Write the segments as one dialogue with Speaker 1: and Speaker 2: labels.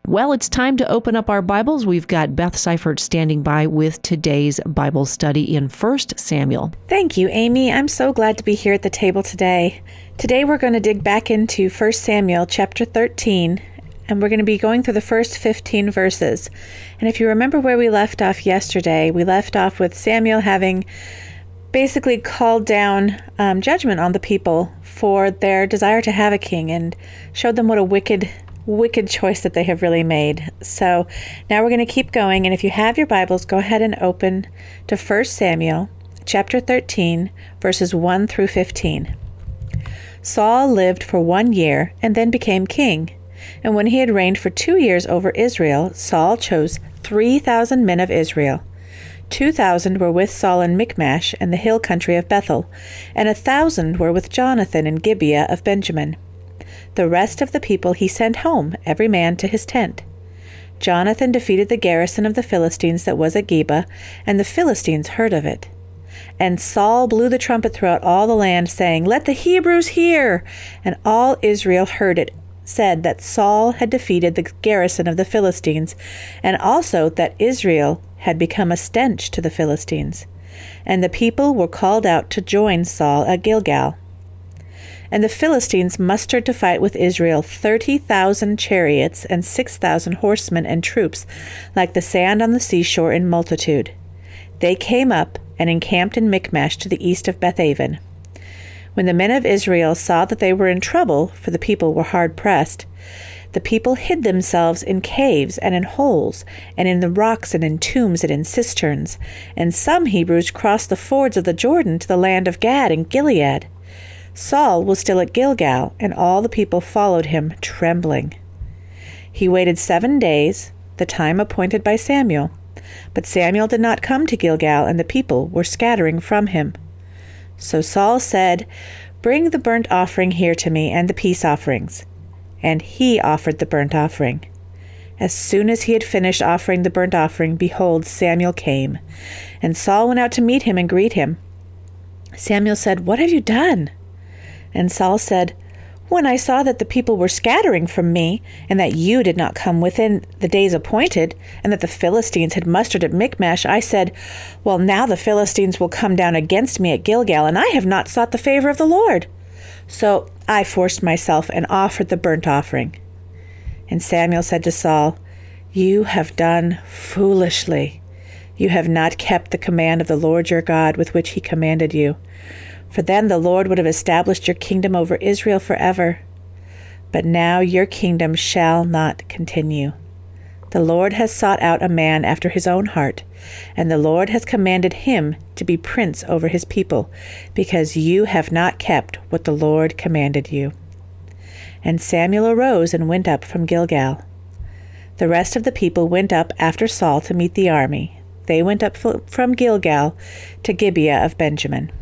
Speaker 1: Well, it's time to open up our Bibles. We've got Beth Seifert standing by with today's Bible study in 1 Samuel.
Speaker 2: Thank you, Amy. I'm so glad to be here at the table today. Today we're going to dig back into 1 Samuel chapter 13, and we're going to be going through the first 15 verses. And if you remember where we left off yesterday, we left off with Samuel having basically called down judgment on the people for their desire to have a king and showed them what a wicked choice that they have really made. So now we're going to keep going, and if you have your Bibles, go ahead and open to 1 Samuel chapter 13, verses 1 through 15. Saul lived for 1 year and then became king. And when he had reigned for 2 years over Israel, Saul chose 3,000 men of Israel. 2,000 were with Saul in Michmash and the hill country of Bethel, and 1,000 were with Jonathan in Gibeah of Benjamin. The rest of the people he sent home, every man to his tent. Jonathan defeated the garrison of the Philistines that was at Geba, and the Philistines heard of it. And Saul blew the trumpet throughout all the land, saying, "Let the Hebrews hear!" And all Israel heard it, said that Saul had defeated the garrison of the Philistines, and also that Israel had become a stench to the Philistines. And the people were called out to join Saul at Gilgal. And the Philistines mustered to fight with Israel 30,000 chariots and 6,000 horsemen and troops, like the sand on the seashore in multitude. They came up and encamped in Michmash to the east of Bethaven. When the men of Israel saw that they were in trouble, for the people were hard pressed, the people hid themselves in caves and in holes, and in the rocks and in tombs and in cisterns. And some Hebrews crossed the fords of the Jordan to the land of Gad and Gilead. Saul was still at Gilgal, and all the people followed him, trembling. He waited 7 days, the time appointed by Samuel. But Samuel did not come to Gilgal, and the people were scattering from him. So Saul said, "Bring the burnt offering here to me, and the peace offerings." And he offered the burnt offering. As soon as he had finished offering the burnt offering, behold, Samuel came. And Saul went out to meet him and greet him. Samuel said, "What have you done?" And Saul said, "When I saw that the people were scattering from me, and that you did not come within the days appointed, and that the Philistines had mustered at Michmash, I said, well, now the Philistines will come down against me at Gilgal, and I have not sought the favor of the Lord. So I forced myself and offered the burnt offering." And Samuel said to Saul, "You have done foolishly. You have not kept the command of the Lord your God with which he commanded you. For then the Lord would have established your kingdom over Israel forever. But now your kingdom shall not continue. The Lord has sought out a man after his own heart, and the Lord has commanded him to be prince over his people, because you have not kept what the Lord commanded you." And Samuel arose and went up from Gilgal. The rest of the people went up after Saul to meet the army. They went up from Gilgal to Gibeah of Benjamin.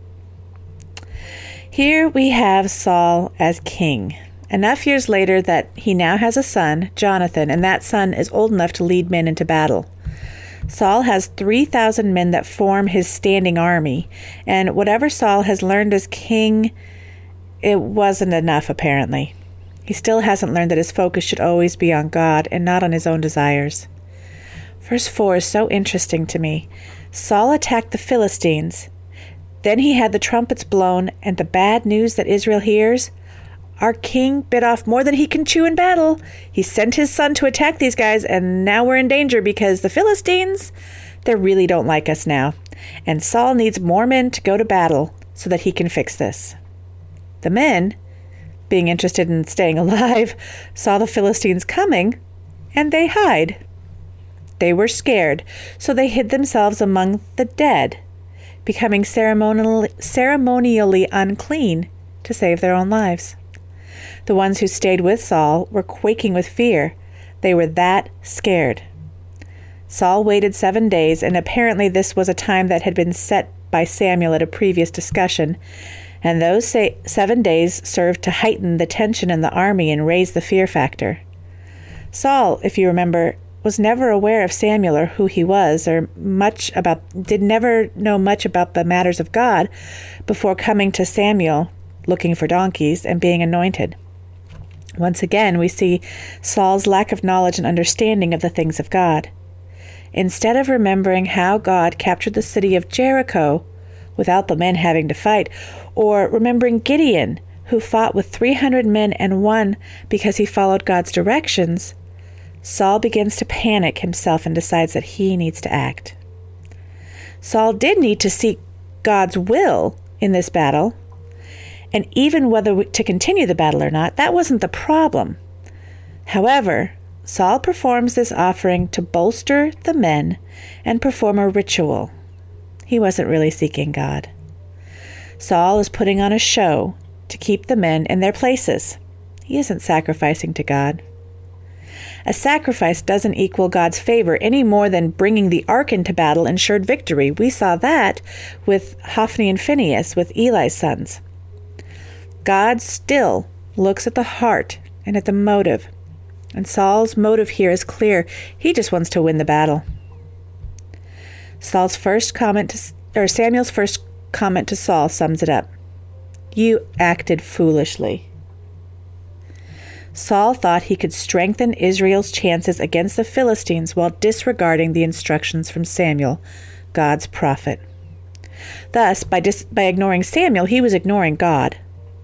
Speaker 2: Here we have Saul as king. Enough years later that he now has a son, Jonathan, and that son is old enough to lead men into battle. Saul has 3,000 men that form his standing army, and whatever Saul has learned as king, it wasn't enough apparently. He still hasn't learned that his focus should always be on God and not on his own desires. Verse 4 is so interesting to me. Saul attacked the Philistines. Then he had the trumpets blown, and the bad news that Israel hears, our king bit off more than he can chew in battle. He sent his son to attack these guys, and now we're in danger because the Philistines, they really don't like us now. And Saul needs more men to go to battle so that he can fix this. The men, being interested in staying alive, saw the Philistines coming, and they hide. They were scared, so they hid themselves among the dead, becoming ceremonially unclean to save their own lives. The ones who stayed with Saul were quaking with fear. They were that scared. Saul waited 7 days, and apparently this was a time that had been set by Samuel at a previous discussion, and those 7 days served to heighten the tension in the army and raise the fear factor. Saul, if you remember, was never aware of Samuel or who he was, or did never know much about the matters of God before coming to Samuel looking for donkeys and being anointed. Once again, we see Saul's lack of knowledge and understanding of the things of God. Instead of remembering how God captured the city of Jericho without the men having to fight, or remembering Gideon, who fought with 300 men and won because he followed God's directions, Saul begins to panic himself and decides that he needs to act. Saul did need to seek God's will in this battle, and even whether to continue the battle or not, that wasn't the problem. However, Saul performs this offering to bolster the men and perform a ritual. He wasn't really seeking God. Saul is putting on a show to keep the men in their places. He isn't sacrificing to God. A sacrifice doesn't equal God's favor any more than bringing the ark into battle ensured victory. We saw that with Hophni and Phinehas, with Eli's sons. God still looks at the heart and at the motive. And Saul's motive here is clear. He just wants to win the battle. Samuel's first comment to Saul sums it up. You acted foolishly. Saul thought he could strengthen Israel's chances against the Philistines while disregarding the instructions from Samuel, God's prophet. Thus, by ignoring Samuel, he was ignoring God.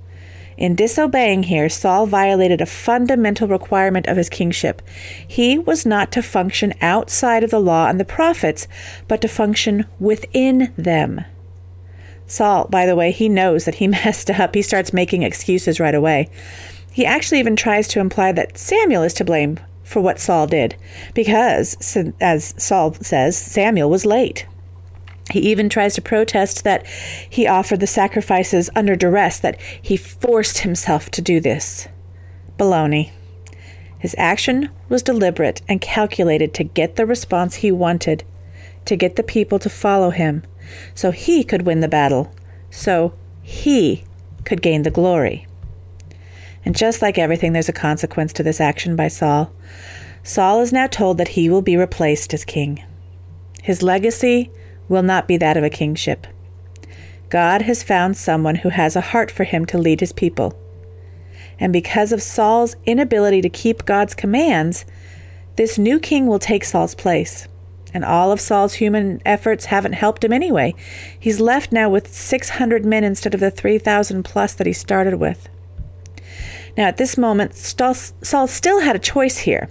Speaker 2: In disobeying here, Saul violated a fundamental requirement of his kingship. He was not to function outside of the law and the prophets, but to function within them. Saul, by the way, he knows that he messed up. He starts making excuses right away. He actually even tries to imply that Samuel is to blame for what Saul did, because, as Saul says, Samuel was late. He even tries to protest that he offered the sacrifices under duress, that he forced himself to do this. Baloney. His action was deliberate and calculated to get the response he wanted, to get the people to follow him, so he could win the battle, so he could gain the glory. And just like everything, there's a consequence to this action by Saul. Saul is now told that he will be replaced as king. His legacy will not be that of a kingship. God has found someone who has a heart for him to lead his people. And because of Saul's inability to keep God's commands, this new king will take Saul's place. And all of Saul's human efforts haven't helped him anyway. He's left now with 600 men instead of the 3,000 plus that he started with. Now, at this moment, Saul still had a choice here.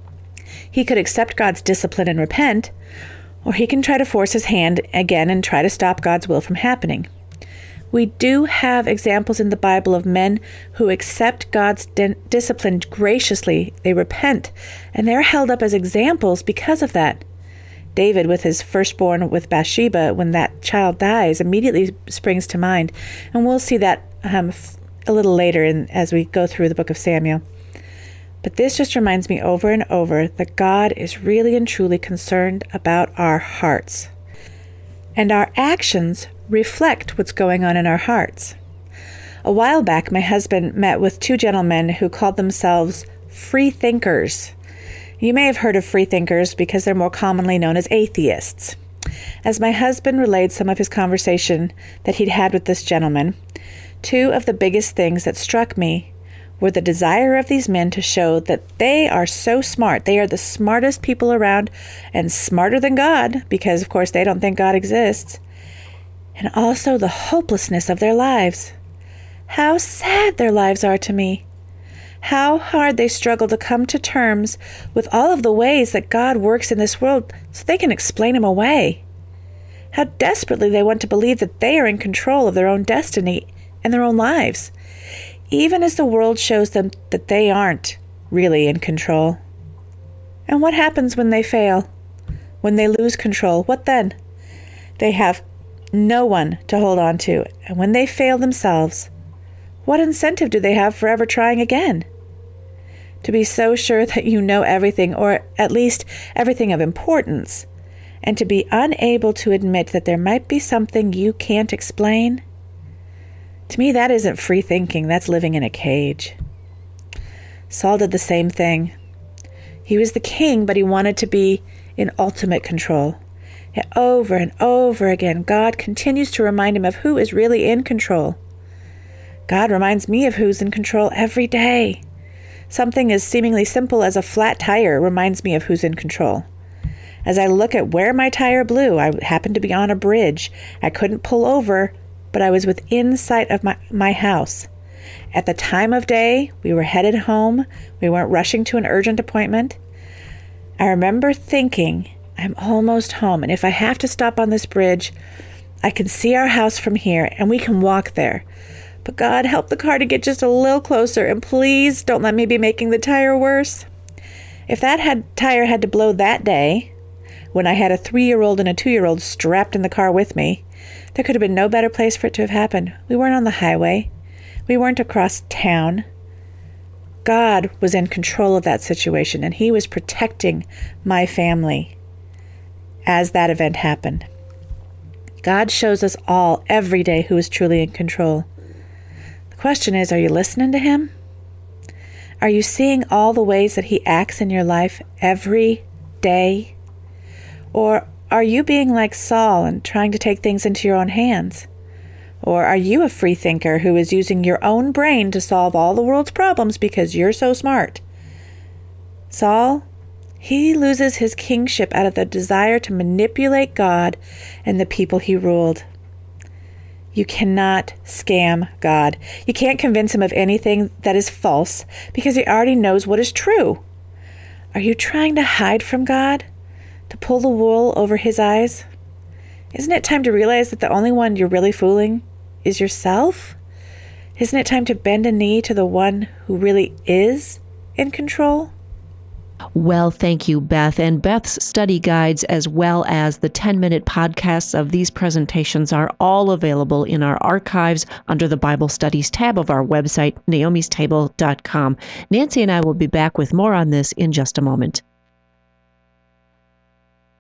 Speaker 2: He could accept God's discipline and repent, or he can try to force his hand again and try to stop God's will from happening. We do have examples in the Bible of men who accept God's discipline graciously. They repent, and they're held up as examples because of that. David, with his firstborn with Bathsheba, when that child dies, immediately springs to mind. And we'll see that a little later as we go through the book of Samuel. But this just reminds me over and over that God is really and truly concerned about our hearts. And our actions reflect what's going on in our hearts. A while back, my husband met with two gentlemen who called themselves free thinkers. You may have heard of free thinkers because they're more commonly known as atheists. As my husband relayed some of his conversation that he'd had with this gentleman, two of the biggest things that struck me were the desire of these men to show that they are so smart. They are the smartest people around and smarter than God, because, of course, they don't think God exists. And also the hopelessness of their lives. How sad their lives are to me. How hard they struggle to come to terms with all of the ways that God works in this world so they can explain him away. How desperately they want to believe that they are in control of their own destiny and their own lives, even as the world shows them that they aren't really in control. And what happens when they fail? When they lose control, what then? They have no one to hold on to. And when they fail themselves, what incentive do they have for ever trying again? To be so sure that you know everything, or at least everything of importance, and to be unable to admit that there might be something you can't explain? To me, that isn't free thinking. That's living in a cage. Saul did the same thing. He was the king, but he wanted to be in ultimate control. Yet over and over again, God continues to remind him of who is really in control. God reminds me of who's in control every day. Something as seemingly simple as a flat tire reminds me of who's in control. As I look at where my tire blew, I happened to be on a bridge. I couldn't pull over, but I was within sight of my house. At the time of day, we were headed home. We weren't rushing to an urgent appointment. I remember thinking, I'm almost home, and if I have to stop on this bridge, I can see our house from here, and we can walk there. But God, help the car to get just a little closer, and please don't let me be making the tire worse. If that tire had to blow that day, when I had a 3-year-old and a 2-year-old strapped in the car with me, there could have been no better place for it to have happened. We weren't on the highway. We weren't across town. God was in control of that situation, and He was protecting my family as that event happened. God shows us all every day who is truly in control. The question is, are you listening to Him? Are you seeing all the ways that He acts in your life every day? Or are you being like Saul and trying to take things into your own hands? Or are you a free thinker who is using your own brain to solve all the world's problems because you're so smart? Saul, he loses his kingship out of the desire to manipulate God and the people he ruled. You cannot scam God. You can't convince Him of anything that is false because He already knows what is true. Are you trying to hide from God? To pull the wool over His eyes? Isn't it time to realize that the only one you're really fooling is yourself? Isn't it time to bend a knee to the one who really is in control?
Speaker 1: Well, thank you, Beth. And Beth's study guides, as well as the 10-minute podcasts of these presentations, are all available in our archives under the Bible Studies tab of our website, naomistable.com. Nancy and I will be back with more on this in just a moment.